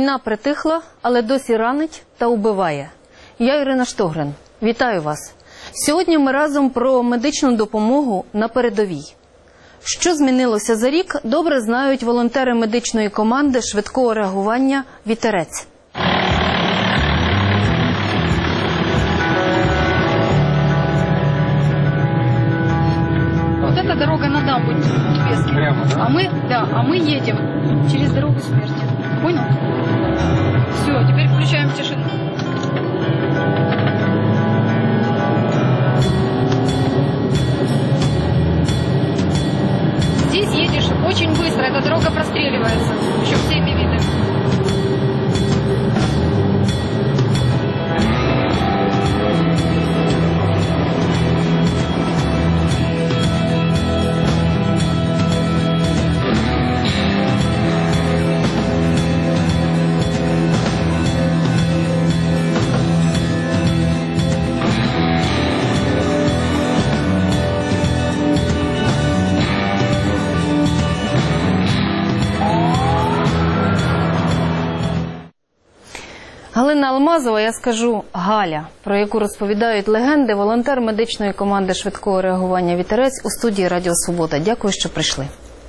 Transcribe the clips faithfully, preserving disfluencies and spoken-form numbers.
Війна притихла, але досі ранить та убиває. Я Ірина Штогрин. Вітаю вас. Сьогодні ми разом про медичну допомогу на передовій. Що змінилося за рік, добре знають волонтери медичної команди швидкого реагування «Вітерець». Вот эта дорога на дамбу Пески. А мы, да, а мы едем через дорогу смерти. Понял? Все, теперь включаем тишину. Здесь едешь очень быстро, эта дорога простреливается. Еще всеми видами. Галина Алмазова, я скажу Галя, про яку розповідають легенди, волонтер медичної команди швидкого реагування «Вітерець» у студії Радіо Свобода. Дякую, що прийшли.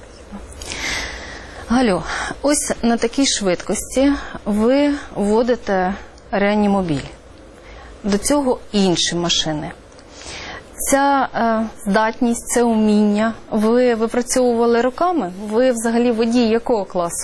Галю, ось на такій швидкості ви водите реанімобіль. До цього інші машини. Ця е, здатність, це уміння ви випрацьовували роками? Ви взагалі водій якого класу?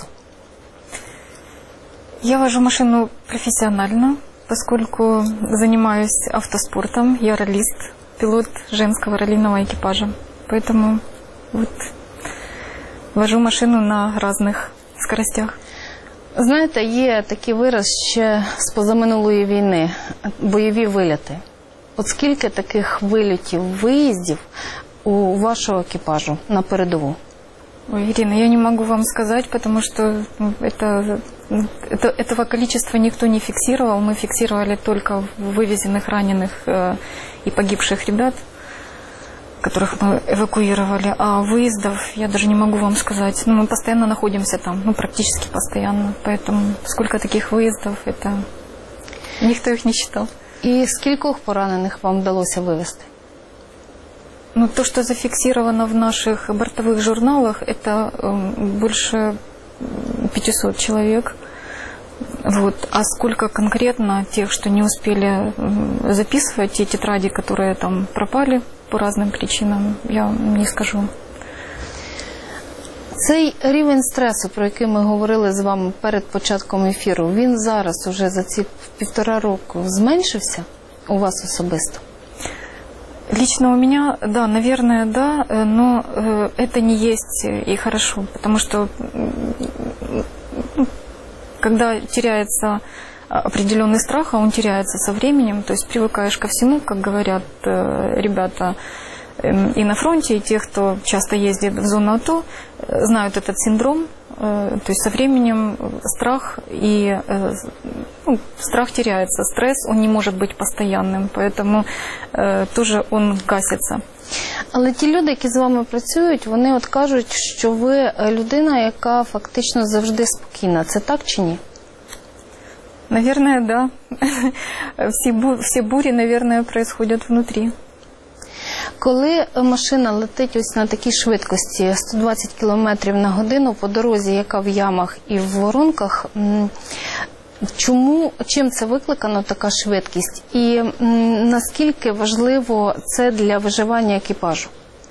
Я вожу машину профессионально, поскольку занимаюсь автоспортом. Я раллист, пилот женского раллийного экипажа. Поэтому вот вожу машину на разных скоростях. Знаєте, є такий вираз ще з позаминулої війни – бойові вильоти. От скільки таких вильотів, виїздів у вашого екіпажу на передову? Ой, Ирина, я не могу вам сказать, потому что ну, это, это, этого количества никто не фиксировал. Мы фиксировали только вывезенных, раненых э, и погибших ребят, которых мы эвакуировали. А выездов я даже не могу вам сказать. Ну, мы постоянно находимся там, ну, практически постоянно. Поэтому сколько таких выездов, это никто их не считал. І скількох поранених вам вдалося вивезти? Ну, то, что зафиксировано в наших бортовых журналах, это э, больше пятисот человек. Вот. А сколько конкретно тех, что не успели э, записывать, те тетради, которые там пропали по разным причинам, я не скажу. Цей рівень стресу, про який ми говорили з вами перед початком ефіру, він зараз уже за ці півтора року зменшився у вас особисто? Лично у меня, да, наверное, да, но э, это не есть и хорошо, потому что э, когда теряется определенный страх, а он теряется со временем, то есть привыкаешь ко всему, как говорят э, ребята э, и на фронте, и те, кто часто ездит в зону АТО, э, знают этот синдром, э, то есть со временем страх и э, ну, страх теряется, стресс, он не может быть постоянным, поэтому э, тоже он гасится. Але ті люди, які з вами працюють, вони от кажуть, що ви людина, яка фактично завжди спокійна. Це так чи ні? Наверное, да. Все, бу- все бури, наверное, происходят внутри. Коли машина летить ось на такій швидкості сто двадцять кілометрів на годину по дорозі, яка в ямах і в воронках, чому, чим це викликано, така швидкість? І м, наскільки важливо це для виживання екіпажу?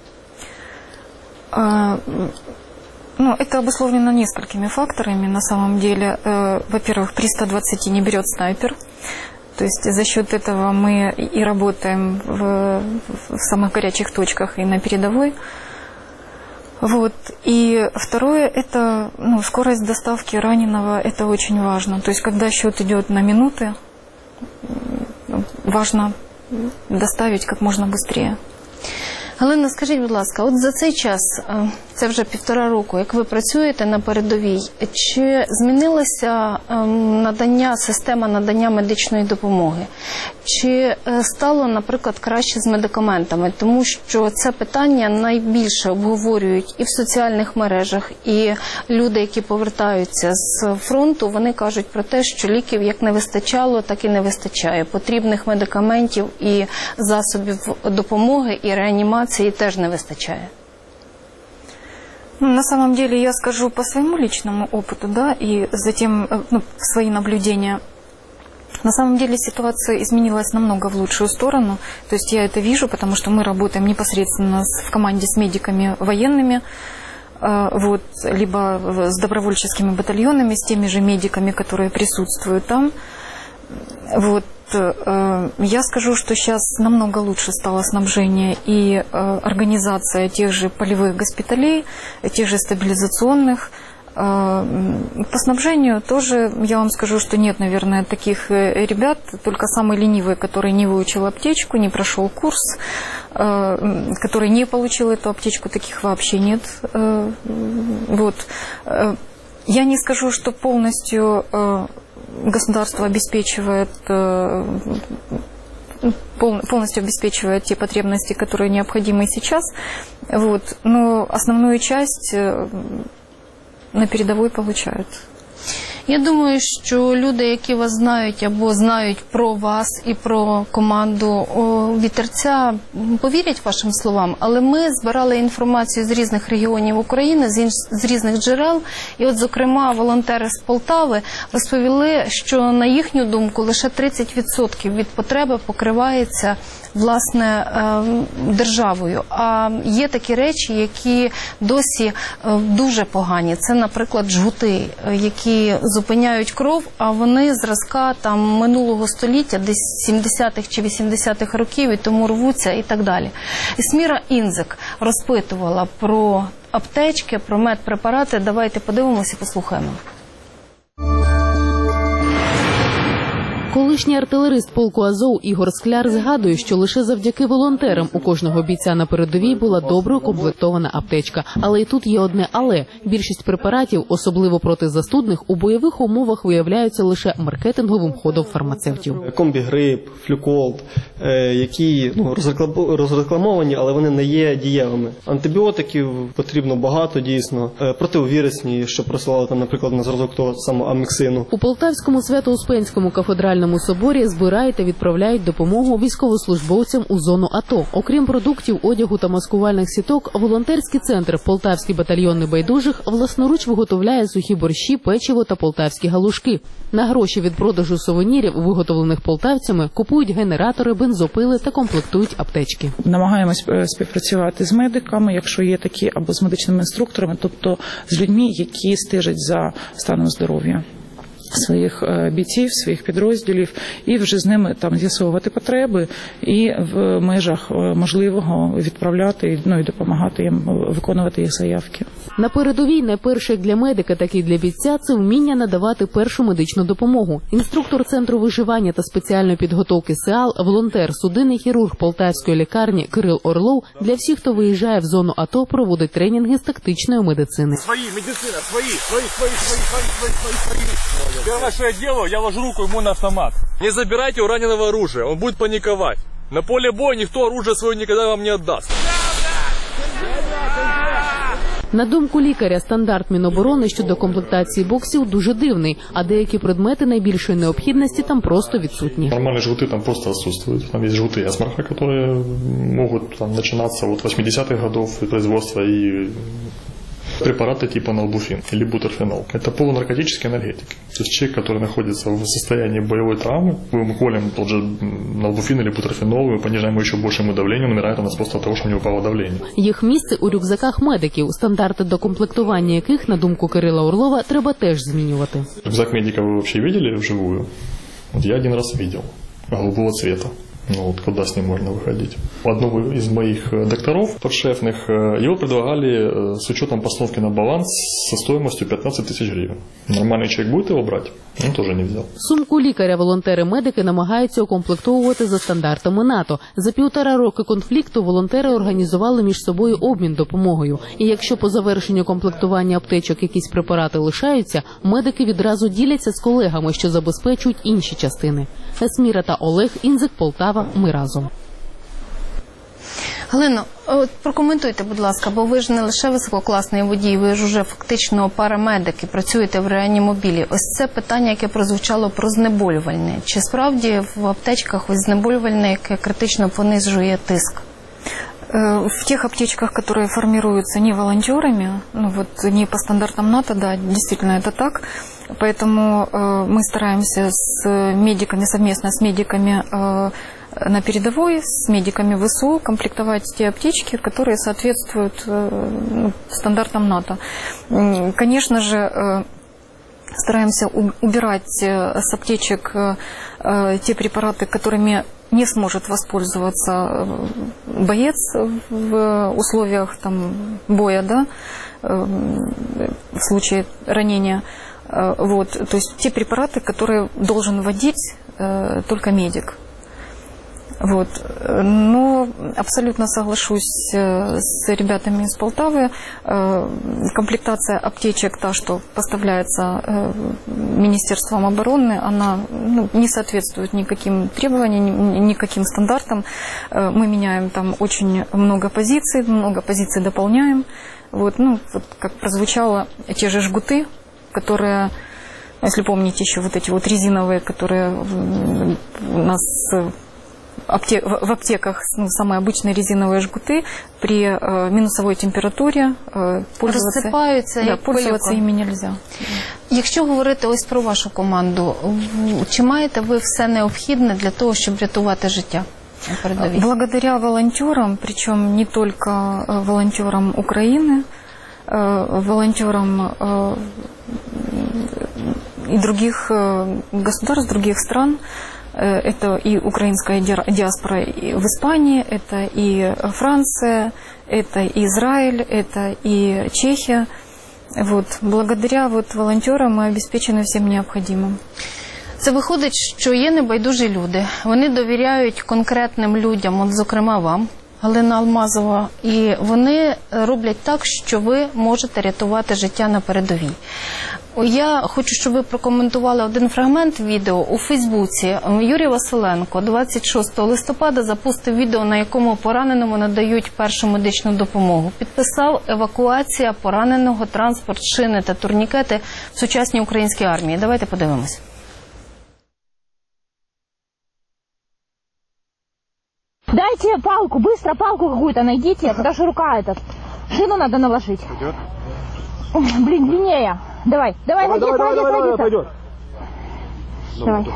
А, ну, это обусловлено несколькими факторами на самом деле. Э, во-первых, при ста двадцати не берет снайпер. То есть за счет этого мы и работаем в, в самых горячих точках и на передовой. Вот. И второе, это ну, скорость доставки раненого, это очень важно. То есть когда счет идет на минуты, важно доставить как можно быстрее. Галина, скажіть, будь ласка, от за цей час, це вже півтора року, як ви працюєте на передовій, чи змінилася надання, система надання медичної допомоги? Чи стало, наприклад, краще з медикаментами? Тому що це питання найбільше обговорюють і в соціальних мережах, і люди, які повертаються з фронту, вони кажуть про те, що ліків як не вистачало, так і не вистачає. Потрібних медикаментів і засобів допомоги, і реанімації теж не вистачає. На самом деле, я скажу по своему личному опыту, да, и затем ну, свои наблюдения. На самом деле ситуация изменилась намного в лучшую сторону. То есть я это вижу, потому что мы работаем непосредственно в команде с медиками военными, вот, либо с добровольческими батальонами, с теми же медиками, которые присутствуют там. Вот. Я скажу, что сейчас намного лучше стало снабжение и организация тех же полевых госпиталей, тех же стабилизационных. По снабжению тоже, я вам скажу, что нет, наверное, таких ребят, только самый ленивый, который не выучил аптечку, не прошел курс, который не получил эту аптечку, таких вообще нет. Вот. Я не скажу, что полностью государство обеспечивает, полностью обеспечивает те потребности, которые необходимы сейчас, вот, но основную часть на передовой получают. Я думаю, що люди, які вас знають або знають про вас і про команду «Вітерця», повірять вашим словам, але ми збирали інформацію з різних регіонів України, з, інш... з різних джерел, і от, зокрема, волонтери з Полтави розповіли, що, на їхню думку, лише тридцять відсотків від потреби покривається, власне, державою. А є такі речі, які досі дуже погані. Це, наприклад, жгути, які зупиняють кров, а вони зразка там минулого століття, десь сімдесятих чи вісімдесятих років, і тому рвуться і так далі. Есміра Інзик розпитувала про аптечки, про медпрепарати. Давайте подивимося і послухаємо. Колишній артилерист полку Азов Ігор Скляр згадує, що лише завдяки волонтерам у кожного бійця на передовій була добре укомплектована аптечка. Але і тут є одне «але». Більшість препаратів, особливо проти застудних, у бойових умовах виявляються лише маркетинговим ходом фармацевтів. Комбігрип, флюколд, які ну, розрекламовані, але вони не є дієвими. Антибіотиків потрібно багато, дійсно. Противовірусні, що просилали там, наприклад, на зразок того самого аміксину. У Полтавському Свято-Успенському кафедральному соборі збирають та відправляють допомогу військовослужбовцям у зону АТО. Окрім продуктів, одягу та маскувальних сіток, волонтерський центр «Полтавський батальйон небайдужих» власноруч виготовляє сухі борщі, печиво та полтавські галушки. На гроші від продажу сувенірів, виготовлених полтавцями, купують генератори, бензопили та комплектують аптечки. Намагаємось співпрацювати з медиками, якщо є такі, або з медичними інструкторами, тобто з людьми, які стежать за станом здоров'я своїх бійців, своїх підрозділів, і вже з ними там з'ясовувати потреби і в межах можливого відправляти, ну і допомагати їм виконувати їх заявки. На передовій найперше як для медика, так і для бійця – це вміння надавати першу медичну допомогу. Інструктор Центру виживання та спеціальної підготовки СеАЛ, волонтер, судинний хірург Полтавської лікарні Кирил Орлов для всіх, хто виїжджає в зону АТО, проводить тренінги з тактичної медицини. Свої, медицина, свої, свої, свої, свої, свої, свої, свої. Первое, что я делаю, я ложу руку ему на автомат. Не забирайте у раненого оружие, он будет паниковать. На поле боя никто оружие свое никогда вам не отдаст. На думку лікаря, стандарт Міноборони щодо комплектації боксів дуже дивний, а деякі предмети найбільшої необхідності там просто відсутні. Нормальные жгуты там просто отсутствуют. Там есть жгуты Эсмарха, которые могут там начинаться от восьмидесятых годов производства, и препараты типа налбуфин или бутерфенол. Это полунаркотические энергетики. То есть человек, который находится в состоянии боевой травмы, мы колем тот же налбуфин или бутерфенол, мы понижаем еще большему давлению, умирает у нас просто от того, что у него упало давление. Їх місце у рюкзаках медиків, стандарти докомплектування яких, на думку Кирила Орлова, треба теж змінювати. Рюкзак медика вы вообще видели вживую? Вот я один раз видел, голубого цвета. Ну, вот куда с ним можно выходить? У одного из моих докторов подшефных его предлагали с учетом постановки на баланс со стоимостью пятнадцать тысяч гривен. Нормальный человек будет его брать? Он тоже не взял. Сумку лікаря волонтери-медики намагаються укомплектовувати за стандартами НАТО. За півтора роки конфлікту волонтери організували між собою обмін допомогою. І якщо по завершенню комплектування аптечок якісь препарати лишаються, медики відразу діляться з колегами, що забезпечують інші частини. Есміра та Олег, Інзик, Полтава. Ми разом. Галино, от прокоментуйте, будь ласка, бо ви ж не лише висококласний водій, ви ж уже фактично парамедик і працюєте в реанімобілі. Ось це питання, яке прозвучало про знеболювальне. Чи справді в аптечках ось знеболювальне, яке критично понижує тиск? В тех аптечках, которые формируются не волонтерами, ну вот не по стандартам НАТО, да, действительно это так. Поэтому э, мы стараемся с медиками, совместно с медиками э, на передовой, с медиками ВСУ комплектовать те аптечки, которые соответствуют э, ну, стандартам НАТО. Конечно же, э, стараемся убирать с аптечек э, те препараты, которыми не сможет воспользоваться боец в условиях там, боя, да, в случае ранения. Вот, то есть те препараты, которые должен вводить только медик. Вот. Но абсолютно соглашусь с ребятами из Полтавы. Комплектация аптечек, та, что поставляется Министерством обороны, она ну, не соответствует никаким требованиям, никаким стандартам. Мы меняем там очень много позиций, много позиций дополняем. Вот, ну, вот, как прозвучало, те же жгуты, которые, если помните, еще вот эти вот резиновые, которые у нас в аптеках, ну, самые обычные резиновые жгуты, при э, минусовой температуре э, пользоваться, да, пользоваться ими нельзя. Якщо говорити ось про вашу команду, чи маєте ви все необхідне для того, щоб рятувати життя на передовій? Благодаря волонтерам, причем не только волонтерам Украины, волонтерам и других государств, других стран. Это и украинская диаспора в Испании, это и Франция, это и Израиль, это и Чехия. Вот. Благодаря вот волонтерам мы обеспечены всем необходимым. Це виходить, що є небайдужі люди. Вони довіряють конкретним людям, от, зокрема вам, Галина Алмазова, і вони роблять так, що ви можете рятувати життя на передовій. Я хочу, щоб ви прокоментували один фрагмент відео у Фейсбуці. Юрій Василенко двадцять шостого листопада запустив відео, на якому пораненому надають першу медичну допомогу. Підписав «Евакуація пораненого, транспорт, шини та турнікети в сучасній українській армії». Давайте подивимось. Дайте палку, быстро палку какую-то найдите, потому что рука этот. Шину надо наложить. Пойдет? Блин, длиннее. Давай, давай, давай, давай, давай, давай, давай, пойдет. Давай.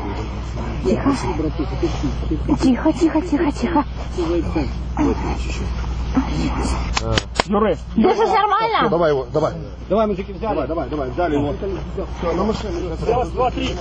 Тихо, тихо, тихо, тихо, тихо. Юрий, держишь нормально? Давай его, давай. Давай, мужики, взяли. Давай, давай, давай, взяли его. Все, на машину. Раз, два, три.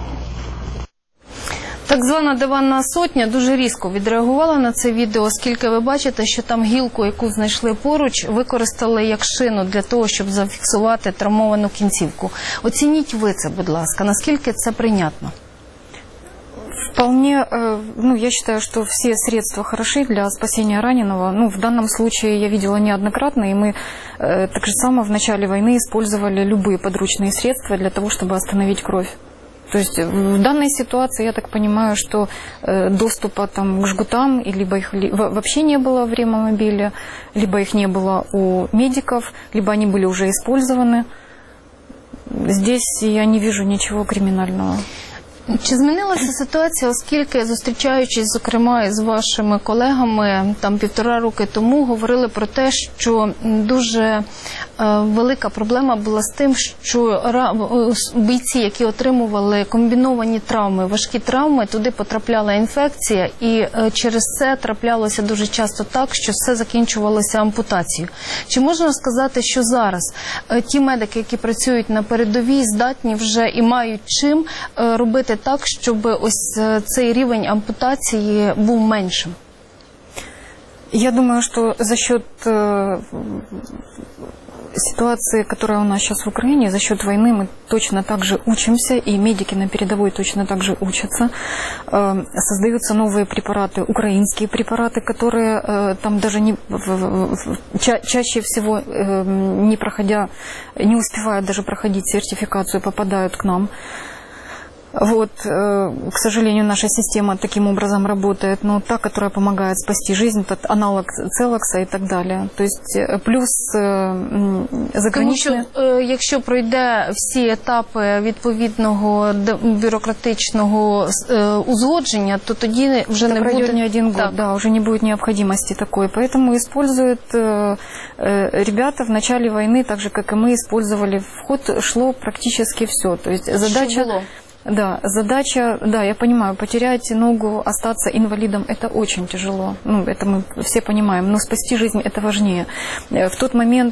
Так звана диванна сотня дуже різко відреагувала на це відео, оскільки ви бачите, що там гілку, яку знайшли поруч, використали як шину для того, щоб зафіксувати травмовану кінцівку. Оцініть ви це, будь ласка, наскільки це прийнятно? Вполне, ну, я считаю, что все средства хороши для спасения раненого. Ну, в данном случае я видела неоднократно, и мы э, так же само в начале войны использовали любые подручные средства для того, чтобы остановить кровь. То есть в данной ситуации, я так понимаю, что э, доступа там, к жгутам, либо их ли, вообще не было в реанимобиле, либо их не было у медиков, либо они были уже использованы. Здесь я не вижу ничего криминального. Чи змінилася ситуація, оскільки, зустрічаючись, зокрема, із вашими колегами, там півтора роки тому, говорили про те, що дуже велика проблема була з тим, що бійці, які отримували комбіновані травми, важкі травми, туди потрапляла інфекція, і через це траплялося дуже часто так, що все закінчувалося ампутацією. Чи можна сказати, що зараз ті медики, які працюють на передовій, здатні вже і мають чим робити так, щоб ось цей рівень ампутації був меншим? Я думаю, что за счет э, ситуации, которая у нас сейчас в Украине, за счет войны мы точно так же учимся, и медики на передовой точно так же учатся. Э, создаются новые препараты, украинские препараты, которые э, там даже не, в, в, в, ча, чаще всего, э, не проходя, не успевая даже проходить сертификацию, попадают к нам. Вот, к сожалению, наша система таким образом работает, но та, которая помогает спасти жизнь, тот аналог Целокса и так далее. То есть плюс заграничне... Тому що, якщо пройде всі етапи відповідного бюрократичного узгодження, то тоді вже не буде... не один год, да, уже не будет необходимости такой. Поэтому используют ребята в начале войны, так же, как и мы использовали. В ход шло практически все. То есть задача... Да, задача, да, я понимаю, потерять ногу, остаться инвалидом – это очень тяжело. Ну, это мы все понимаем, но спасти жизнь – это важнее. В тот момент,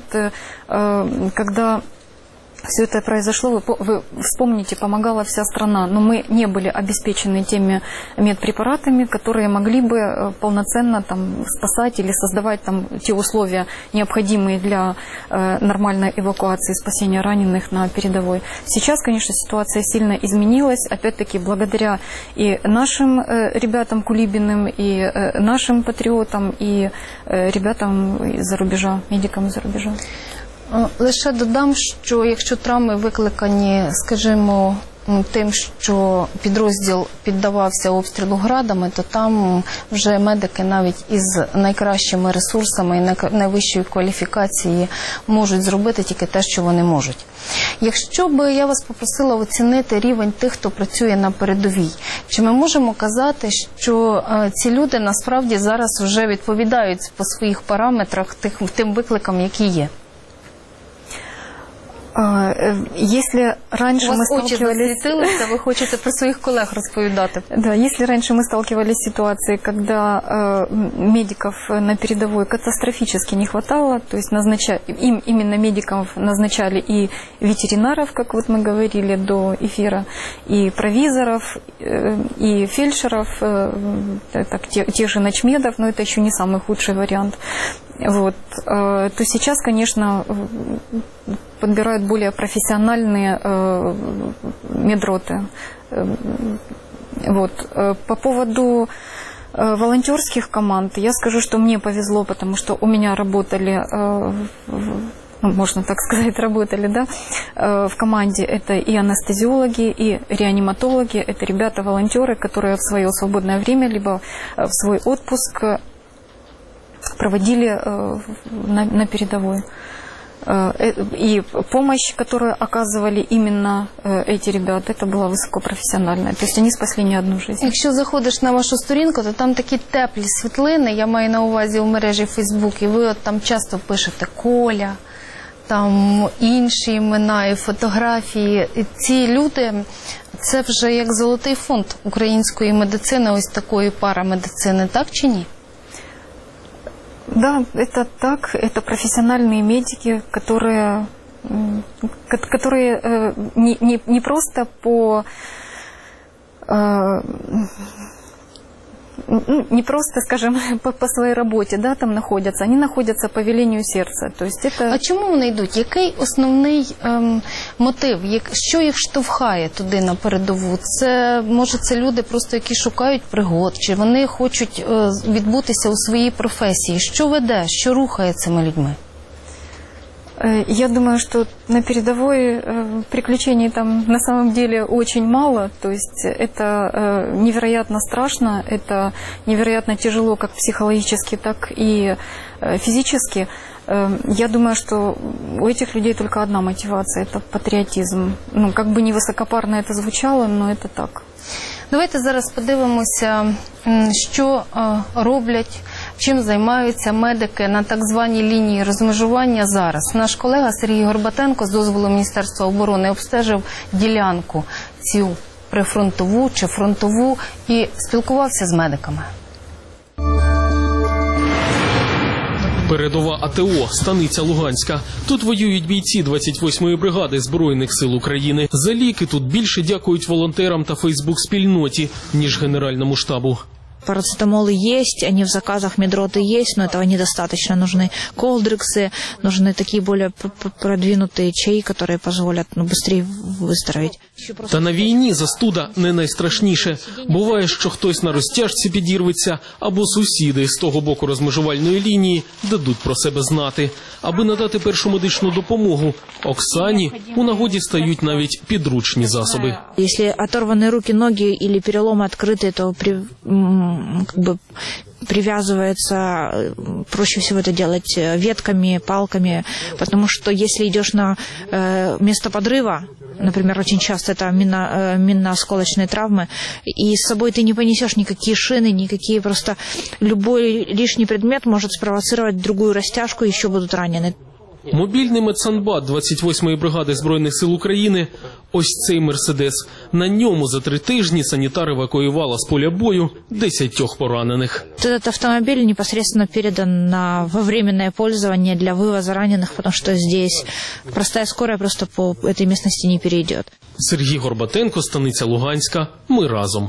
когда все это произошло, вы, вы вспомните, помогала вся страна, но мы не были обеспечены теми медпрепаратами, которые могли бы полноценно там спасать или создавать там те условия, необходимые для э, нормальной эвакуации, спасения раненых на передовой. Сейчас, конечно, ситуация сильно изменилась, опять-таки благодаря и нашим э, ребятам Кулибиным, и э, нашим патриотам, и э, ребятам из-за рубежа, медикам из-за рубежа. Лише додам, що якщо травми викликані, скажімо, тим, що підрозділ піддавався обстрілу градами, то там вже медики навіть із найкращими ресурсами і найвищою кваліфікацією можуть зробити тільки те, що вони можуть. Якщо б я вас попросила оцінити рівень тих, хто працює на передовій, чи ми можемо казати, що ці люди насправді зараз вже відповідають по своїх параметрах тих, тим викликам, які є? Если раньше мы сталкивались... вы хотите про своих коллег рассказать. Да, если раньше мы сталкивались с ситуацией, когда э, медиков на передовой катастрофически не хватало, то есть назначали, им именно медиков назначали и ветеринаров, как вот мы говорили до эфира, и провизоров, э, и фельдшеров, э, так, те, тех же начмедов, но это еще не самый худший вариант. Вот, э, то сейчас, конечно, подбирают более профессиональные э, медроты. Вот. По поводу э, волонтерских команд, я скажу, что мне повезло, потому что у меня работали, э, ну, можно так сказать, работали, да, э, в команде это и анестезиологи, и реаниматологи, это ребята-волонтеры, которые в свое свободное время, либо в свой отпуск проводили э, на, на передовой. И помощь, которую оказывали именно эти ребята, это была високопрофесіональна. Тобто вони спасли не одну життя. Якщо заходиш на вашу сторінку, то там такі теплі світлини, я маю на увазі у мережі Фейсбук, і ви от там часто пишете Коля, там інші імена і фотографії. І ці люди, це вже як золотий фонд української медицини, ось такої парамедицини, так чи ні? Да, это так, это профессиональные медики, которые, которые не, не, не просто по не просто, скажем, по, по своей работе, да, там находятся, они находятся по велению сердца. То есть это... А чому вони йдуть? Який основний ем, мотив? Як, що їх штовхає туди на передову? Це, може, це люди просто, які шукають пригод, чи вони хочуть е, відбутися у своїй професії? Що веде, що рухає цими людьми? Я думаю, что на передовой приключений там на самом деле очень мало. То есть это невероятно страшно, это невероятно тяжело как психологически, так и физически. Я думаю, что у этих людей только одна мотивация – это патріотизм. Ну, как бы не високопарно это звучало, но это так. Давайте зараз подивимося, що роблять чим займаються медики на так званій лінії розмежування зараз. Наш колега Сергій Горбатенко з дозволу Міністерства оборони обстежив ділянку цю прифронтову чи фронтову і спілкувався з медиками. Передова АТО, станиця Луганська. Тут воюють бійці двадцять восьмої бригади Збройних сил України. За ліки тут більше дякують волонтерам та фейсбук-спільноті, ніж Генеральному штабу. Парацетамолы есть, они в заказах медроты есть, но этого недостаточно. Нужны колдрексы, нужны такие более продвинутые чаи, которые позволят ну, быстрее выздороветь. Та на війні застуда не найстрашніше. Буває, що хтось на розтяжці підірветься, або сусіди з того боку розмежувальної лінії дадуть про себе знати. Аби надати першу медичну допомогу, Оксані у нагоді стають навіть підручні засоби. Якщо оторвані руки, ноги або переломи відкриті, то при как бы привязывается, проще всего это делать ветками, палками, потому что если идешь на э, место подрыва, например, очень часто это минно, э, минно-осколочные травмы, и с собой ты не понесешь никакие шины, никакие, просто любой лишний предмет может спровоцировать другую растяжку, и еще будут ранены. Мобільний медсанбат двадцять восьмої бригади Збройних сил України – ось цей «Мерседес». На ньому за три тижні санітар евакуювала з поля бою десятьох поранених. Этот автомобиль непосредственно передан на, во временное пользование для вывоза раненых, потому что здесь простая скорая просто по этой местности не перейдет. Сергій Горбатенко, станиця Луганська. Ми разом.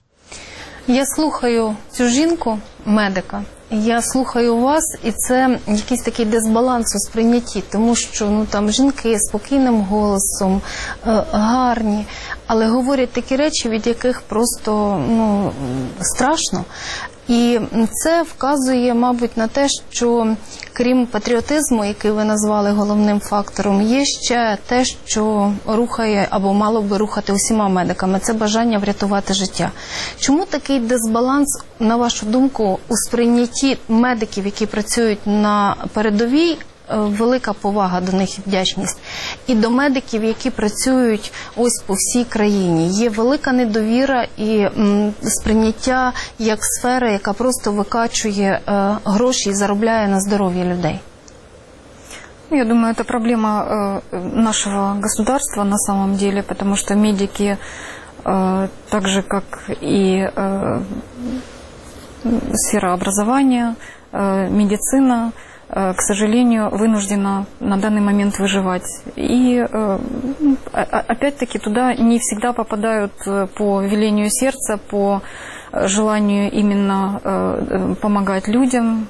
Я слухаю цю жінку, медика, я слухаю вас, і це якийсь такий дисбаланс у сприйнятті, тому що ну, там жінки спокійним голосом, е, гарні, але говорять такі речі, від яких просто ну, страшно. І це вказує, мабуть, на те, що крім патріотизму, який ви назвали головним фактором, є ще те, що рухає або мало би рухати усіма медиками. Це бажання врятувати життя. Чому такий дисбаланс, на вашу думку, у сприйнятті медиків, які працюють на передовій? Велика повага до них і вдячність. І до медиків, які працюють ось по всій країні. Є велика недовіра і м, сприйняття як сфери, яка просто викачує е, гроші і заробляє на здоров'я людей. Я думаю, это проблема э, нашего государства на самом деле, потому что медики, э, так же как и э, сфера образования, э, медицина, к сожалению, вынуждена на данный момент выживать. И опять-таки туда не всегда попадают по велению сердца, по желанию именно помогать людям,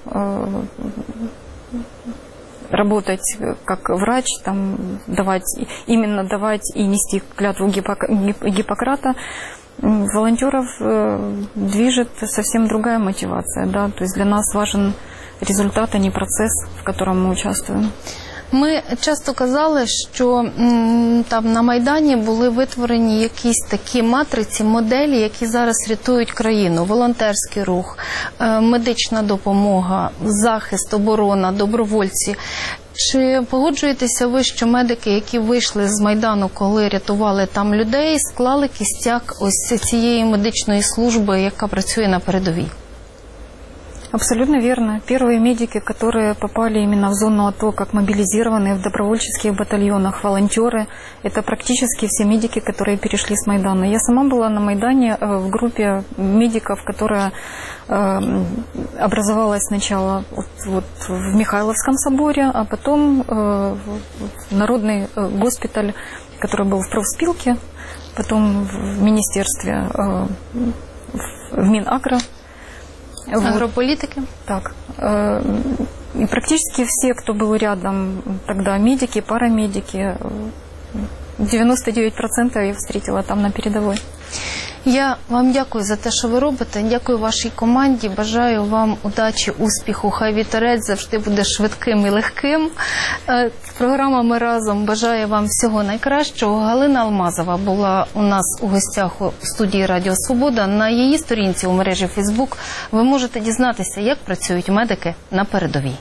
работать как врач, там, давать, именно давать и нести клятву Гиппократа. Волонтеров движет совсем другая мотивация, да, то есть для нас важен результат, а не процес, в котором мы участвуем. Ми часто казали, що м, там на Майдані були витворені якісь такі матриці, моделі, які зараз рятують країну. Волонтерський рух, е, медична допомога, захист, оборона, добровольці. Чи погоджуєтеся ви, що медики, які вийшли з Майдану, коли рятували там людей, склали кістяк ось цієї медичної служби, яка працює на передовій? Абсолютно верно. Первые медики, которые попали именно в зону АТО, как мобилизированные в добровольческих батальонах, волонтеры, это практически все медики, которые перешли с Майдана. Я сама была на Майдане в группе медиков, которая э, образовалась сначала вот, вот в Михайловском соборе, а потом э, в Народный госпиталь, который был в профспилке, потом в министерстве, э, в Минагро. Агрополитики? Так. И практически все, кто был рядом тогда, медики, парамедики, девяносто девять процентов я встретила там на передовой. Я вам дякую за те, що ви робите. Дякую вашій команді. Бажаю вам удачі, успіху. Хай вітерець завжди буде швидким і легким. Програма «Ми разом» бажає вам всього найкращого. Галина Алмазова була у нас у гостях у студії Радіо Свобода. На її сторінці у мережі Фейсбук ви можете дізнатися, як працюють медики на передовій.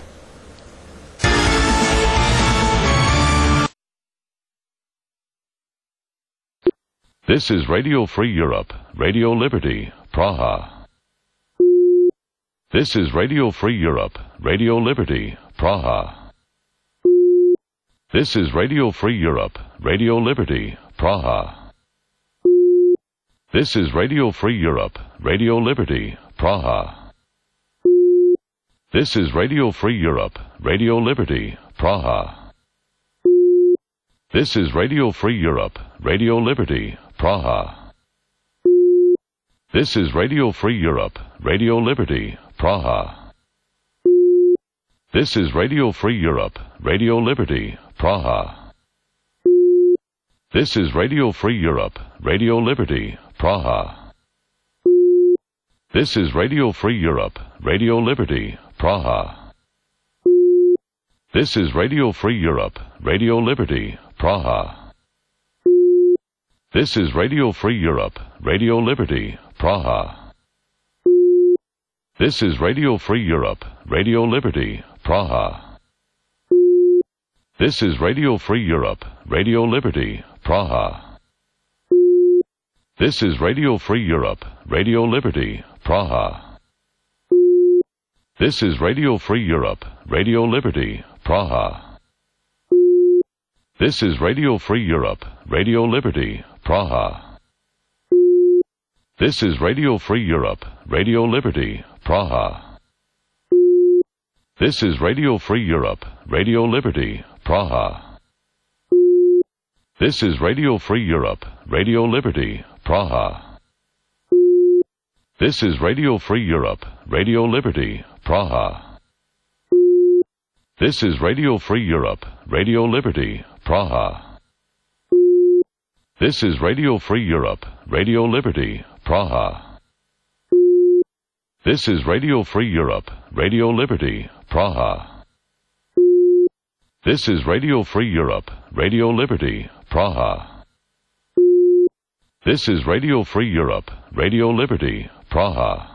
This is Radio Free Europe, Radio Liberty, Praha. This is Radio Free Europe, Radio Liberty, Praha. This is Radio Free Europe, Radio Liberty, Praha. This is Radio Free Europe, Radio Liberty, Praha. This is Radio Free Europe, Radio Liberty, Praha. This is Radio Free Europe, Radio Liberty, Praha. This is Radio Free Europe, Radio Liberty, Praha. This is Radio Free Europe, Radio Liberty, Praha. This is Radio Free Europe, Radio Liberty, Praha. This is Radio Free Europe, Radio Liberty, Praha. This is Radio Free Europe, Radio Liberty, Praha. This is Radio Free Europe, Radio Liberty, Praha. This is Radio Free Europe, Radio Liberty, Praha. This is Radio Free Europe, Radio Liberty, Praha. This is Radio Free Europe, Radio Liberty, Praha. This is Radio Free Europe, Radio Liberty, Praha. This is Radio Free Europe, Radio Liberty, Praha. This is Radio Free Europe, Radio Liberty, Praha. This is Radio Free Europe, Radio Liberty, Praha. This is Radio Free Europe, Radio Liberty, Praha. This is Radio Free Europe, Radio Liberty, Praha. This is Radio Free Europe, Radio Liberty, Praha. This is Radio Free Europe, Radio Liberty, Praha. This is Radio Free Europe, Radio Liberty, Praha. This is Radio Free Europe, Radio Liberty, Praha. This is Radio Free Europe, Radio Liberty, Praha.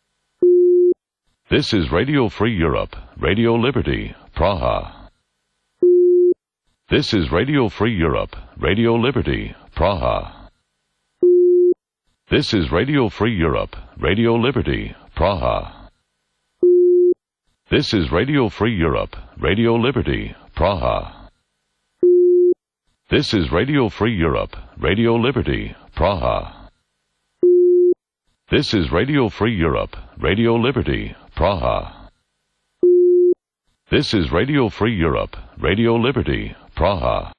This is Radio Free Europe, Radio Liberty, Praha. This is Radio Free Europe, Radio Liberty, Praha. This is Radio Free Europe, Radio Liberty, Praha. This is Radio Free Europe, Radio Liberty, Praha. This is Radio Free Europe, Radio Liberty, Praha. This is Radio Free Europe, Radio Liberty, Praha. This is Radio Free Europe, Radio Liberty, Praha.